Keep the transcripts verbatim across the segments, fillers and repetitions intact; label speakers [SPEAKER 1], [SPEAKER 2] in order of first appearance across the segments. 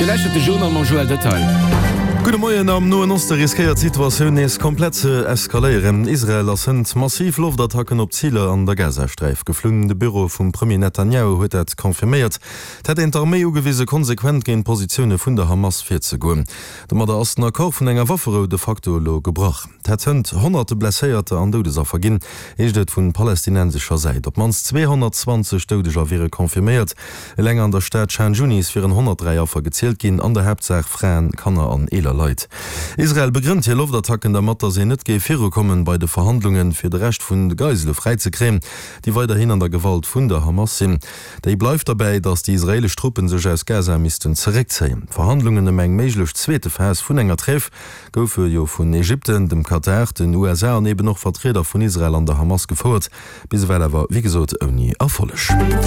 [SPEAKER 1] Gelächte Journal man Joel Detail.
[SPEAKER 2] Gute Morgen am no nos der riskiert Situation is komplett ze eskalieren. Israel as sind massiv Luftattacken op Ziele an der Gazastreif. Geflügende Büro vum Premier Netanyahu huet et konfirmiert, dat en Armee ugewisse konsequent gen Positionne vun der Hamas fir ze goen. Da mat der asten Akkor vun enger Waffero de facto lo gebracht. Dat hunnt hunderte Blesséierte an Dodeser verginn, eet vun palästinensischer Seite. Op mans zweihundertzwanzig Dodeger wäre konfirmiert. Läng an der Stadt Chanjunis fir hundertdrei Affer gezielt gin an der Hauptsache Fraen, Kanner an Eler Leid. Israel begrünnt hier Luftattacken der Matter se net gefir kommen bei de Verhandlungen fir de Recht vun de Geisele freizekrämen, die weiterhin an der Gewalt vun der Hamas sinn. Dei bleif dabei, dass die israelisch Truppen sech aus Gaza misisten zurückziehen. Verhandlungen em eng meiglech zweete Vers vun enger Treff goufe jo vun Ägypten, dem Katar, den U S A an eben noch Vertreter vun Israel an der Hamas gefordert, bis well awer wie gesot ou nie erfollech.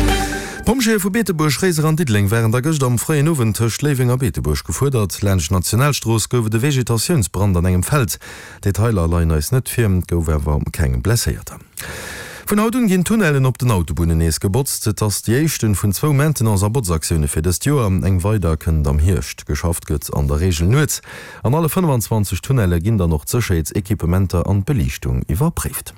[SPEAKER 2] Pomche vu Beetebusch Reiser an Diedling wären der Göcht am freien Owen tech Levinger Beetebusch gefordert, Länsch Nationalstroos goufe de Vegetationsbrand an engem Feld. Detailer leiner is net firm, gouwerwer kegem blesséiert. Von Auton gin Tunnelen op den Autobunnen nees gebotzt, dats die Echten vun zwo Maintenance Botsaktiune fir des Joer eng weiterken am Hircht geschafft gëtt an der Regel Nuetz. An alle fünfundzwanzig Tunnelle ginn da noch Zerscheitsekipementer an Belichtung iwwerpreft.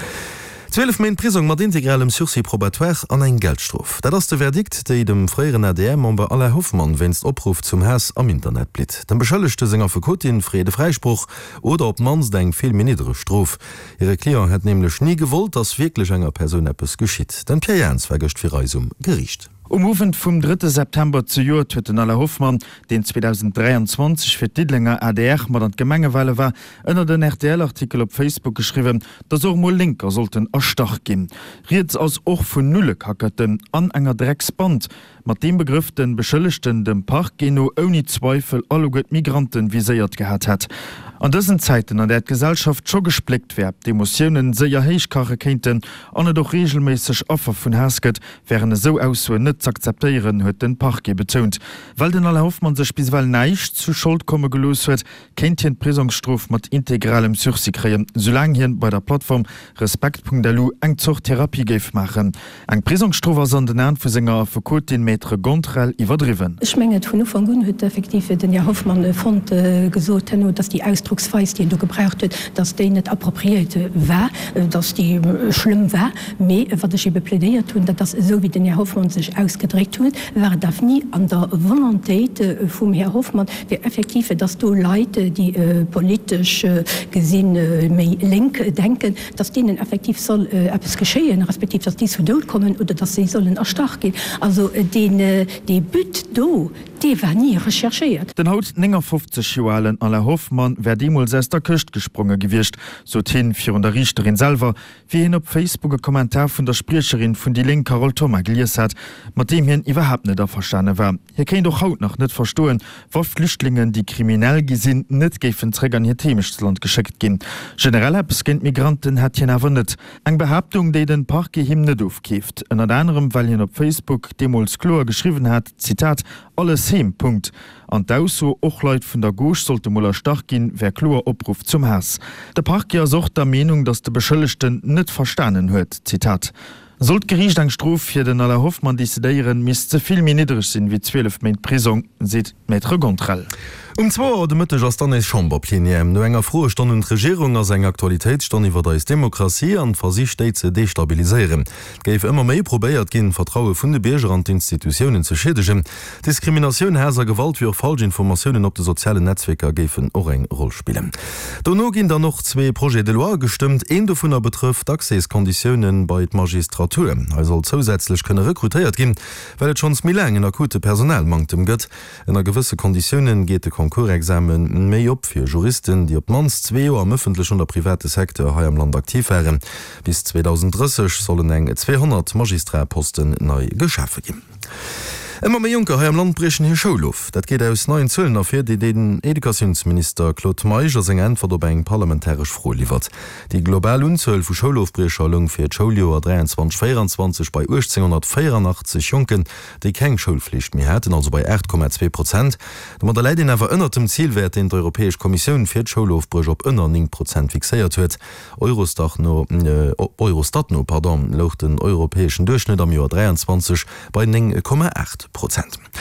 [SPEAKER 2] zwölf Main Prisung mat integralem Sursis probatoire an eng Geldstrof. Dat ass de Verdikt, déi dem freieren A D M bei aller Hoffmann wennst Opruf zum Hass am Internet blit. Den beschëllechte Sänger vu Kotin Frede Freispruch oder op mans deng viel minidere Strof. Ihre Klient het nämlichlech nie gewollt, dass wirklich enger Person eppes geschitt. Den Pierre Jans vergëcht fir Reisum Gericht.
[SPEAKER 3] Ummovent vum dritte September zu Joer huet den aller Hoffmann, den zweitausenddreiundzwanzig fir Diedlinger A D R mat an Gemengeweile war, ënner den R T L-Artikel op Facebook geschriwen, dats och mal Linker sollten erstach gin. Riets aus och vun Nulle kaketen an enger Drecksband, mat dem Begriff den beschëllechten dem Park Geno oni Zweifel alle gut Migranten viséiert gehabt hat. An diesen Zeiten, an der Gesellschaft schon gesplickt wär, die Emotionen sehr heichkache kennten, an doch regelmäßig Opfer von Hasket, wären so aus so nicht zu akzeptieren, hat den Parke betont. Weil den aller Hoffmann sich bisweilen nicht zu Schuld kommen gelost wird, kennt hier Prisungsstraf mit integralem Sursis kriegen, solange hier bei der Plattform Respekt Punkt L U eng Zuchttherapie gef machen. Eng Prisungsstraf war an den Anfusinger für Kotin Maitre Gondrel überdriven.
[SPEAKER 4] Ich meine, von von Gun hat effektiv den Herr Hoffmann fand äh, gesagt, dass die Ausdruck die du gebraucht hat, dass die nicht appropriiert war, dass die schlimm war, aber was ich plädiert tun, dass das so wie den Herr Hoffmann sich ausgedrückt hat, war das nie an der Volontät vom Herr Hoffmann, wie effektiv, dass du Leute, die äh, politisch äh, gesehen äh, link denken, dass denen effektiv soll äh, etwas geschehen, respektive, dass die zu Tod kommen oder dass sie sollen erstark gehen. Also äh, den, äh, die Büt do, die war nie recherchiert.
[SPEAKER 3] Den haut fünfzig Joalen aller Hoffmann wer demol se der Köcht gesprungen gewircht, so hin fir der Richterin selber, wie hin op Facebook Kommentar vun der Sprecherin vun die Link Carol Thomas geliers hat, mat dem hin überhaupt net der verstane war. Hier kennt doch haut noch net verstohlen, wo Flüchtlingen die kriminell gesinn net gefen Trägern hier Themischland geschickt gin. Generell bekennt Migranten hat hin erwundet. Eg Behauptung, de den Parke him net aufkift. Unter anderem, weil hin op Facebook Demols Chlor geschrieben hat, Zitat, alles hem, Punkt. An dauso och Leiit vun der Gosch sollte moller stach gin, wer Chlor opruf zum Hass. Der Parker sucht der Meinung, dass der Beschëllechten net verstanden huet. Zitat. Sollt Gericht eng Strof fir den aller Hoffmann dissideieren mis ze viel mir niedrig sinn wie zwölf Main Prisung, seht Maitre Gondrel.
[SPEAKER 2] Um zwei de Mitte ass dann e Chamberpleniem no enger froe Stonnen Regierung as eng Aktualitéit stand iwwer der Demokratie an Versicht ze destabiliseieren. Geif immer méi probéiert ginn Vertraue vun de Beger an Institutionen ze schädegen. Diskriminatioun häser Gewalt wie Falschinformationen op de soziale Netzwerker gefen och eng Rolle spielen. Donno ginn da noch zwei Projekt de loi gestimmt, een du vunner betrifft Accesskonditionen bei d Magistratur. Er soll zusätzlich könne rekrutiert ginn, weil et schons mil en akute Personalmangtem gëtt. En a gewisse Konditionen geht de Konkursexamen méi op fir Juristen, die op mans zwei Joer am öffentlich und der private Sektor ha am Land aktiv wären. Bis zweitausenddreißig sollen eng zweihundert Magistraposten neu geschaffe gin. Immer méi Junker ha am Land brechen hier Scholuft. Dat geht aus neuen Zöllen afir, die den Edukationsminister Claude Meiger seg Entwer op eng parlamentarisch froh liefert. Die global Unzöl vu Schulhofbreschallung fir Schuljoer dreiundzwanzig vierundzwanzig bei achtzehnhundertvierundachtzig Junken, déi keng Schulpflicht mehr hätten, also bei acht Komma zwei Prozent. Da man der Leiit awer ënnertem Zielwert in der Europäisch Kommission fir Schulhofbrech op ënner neun Prozent fixéiert huet. Eurostat no äh, Eurostat no pardon, loch den europäischen Durchschnitt am Joer dreiundzwanzig bei neun Komma acht Prozent.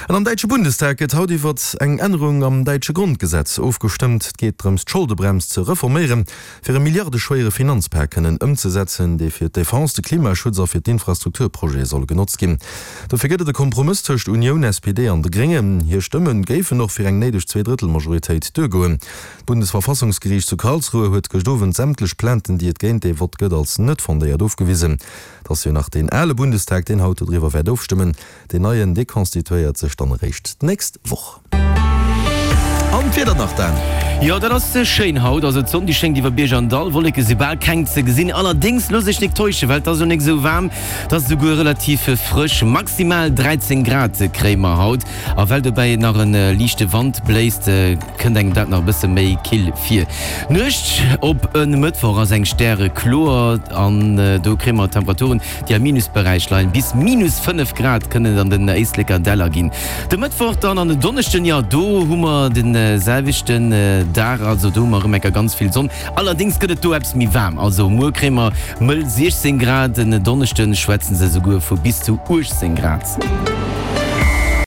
[SPEAKER 2] Und am Deutsche Bundestag hat heute wird eng Änderung am Deutsche Grundgesetz aufgestimmt, geht darum, die Schuldenbremse zu reformieren, für eine milliardenschwere Finanzpacken umzusetzen, die für die Defense, den Klimaschutz und für die Infrastrukturprojekte soll genutzt werden. Dafür geht der Kompromiss zwischen Union, S P D und den Grünen. Hier Stimmen gäfen noch für eine nötige Zweidrittelmajorität durchgehen. Bundesverfassungsgericht zu Karlsruhe hat gestoven sämtliche Planten, die es gehen, die wird geht als nicht von der aufgewiesen. Dass wir nach den alle Bundestag den Haut darüber werden aufstimmen, den neuen dekonstituiert sich dann recht nächste Woche. Und wieder nach dann.
[SPEAKER 1] Ja, das ist schön haut, also so die schenkt die Bier an Dall, wolle ich sie bald kein zu gesehen. Allerdings los ich nicht täusche, weil das so nicht so warm, das ist sogar relativ frisch, maximal dreizehn Grad Krämer haut. Aber weil du bei nach einer lichte Wand bläst, äh, könnt ihr das noch ein bisschen mehr kill vier. Nicht, ob ein Mittwoch als ein Sterne Chlor an äh, do Krämer Temperaturen, die am Minusbereich leiden, bis minus fünf Grad können dann den Eislecker Deller gehen. Der Mittwoch dann an den Donnerstag, ja, do haben wir den äh, selwichten äh, da, also du mach mecker ganz viel Sonne. Allerdings gëtt du hab's mi warm. Also Murkrämer müll sechzehn Grad, in den Donnerstag schwätzen sie sogar vor bis zu achtzehn Grad.